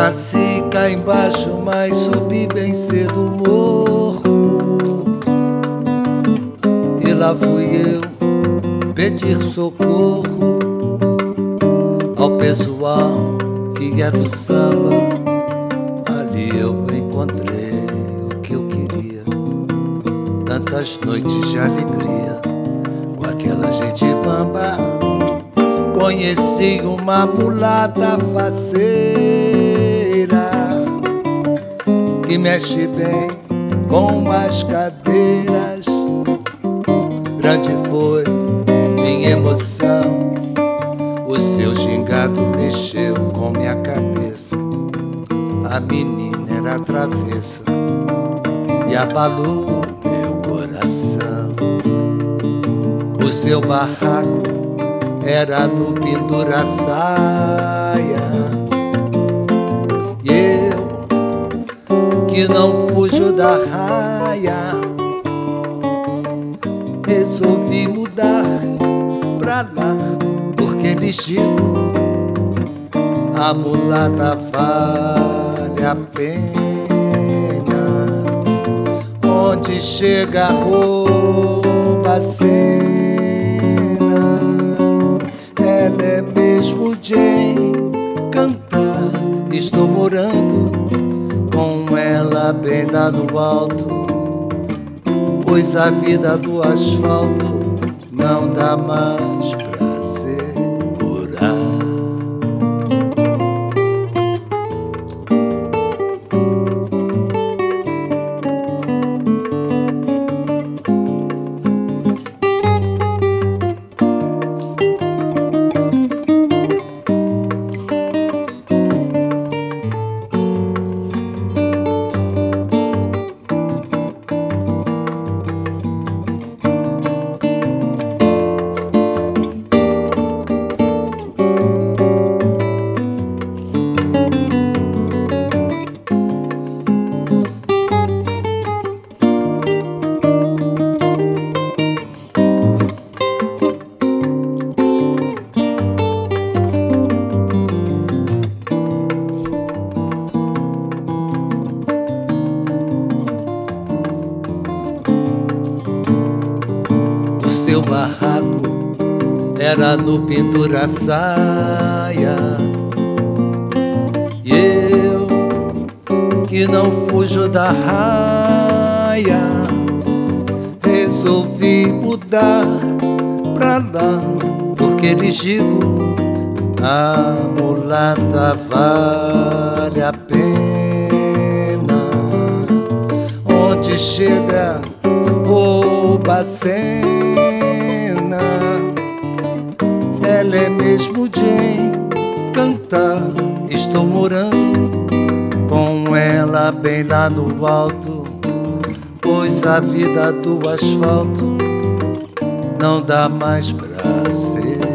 Nasci cá embaixo, mas subi bem cedo o morro. E lá fui eu pedir socorro ao pessoal que é do samba. Ali eu encontrei o que eu queria, tantas noites de alegria com aquela gente bamba. Conheci uma mulata faceira que mexe bem com as cadeiras. Grande foi minha emoção, o seu gingado mexeu com minha cabeça. A menina era travessa e abalou meu coração. O seu barraco era no pendura-saia, e eu, que não fujo da raia, resolvi mudar pra lá, porque eles digam, a mulata vale a pena. Onde chega rouba a cena. Ela é mesmo de encantar. Estou morando com ela bem lá no alto, pois a vida do asfalto não dá mais pra segurar. Seu barraco era no pendura-saia, e eu, que não fujo da raia, resolvi mudar pra lá, porque eles digam, a mulata vale a pena. Onde chega rouba a cena. Ela é mesmo de encantar. Estou morando com ela bem lá no alto, pois a vida do asfalto não dá mais pra ser.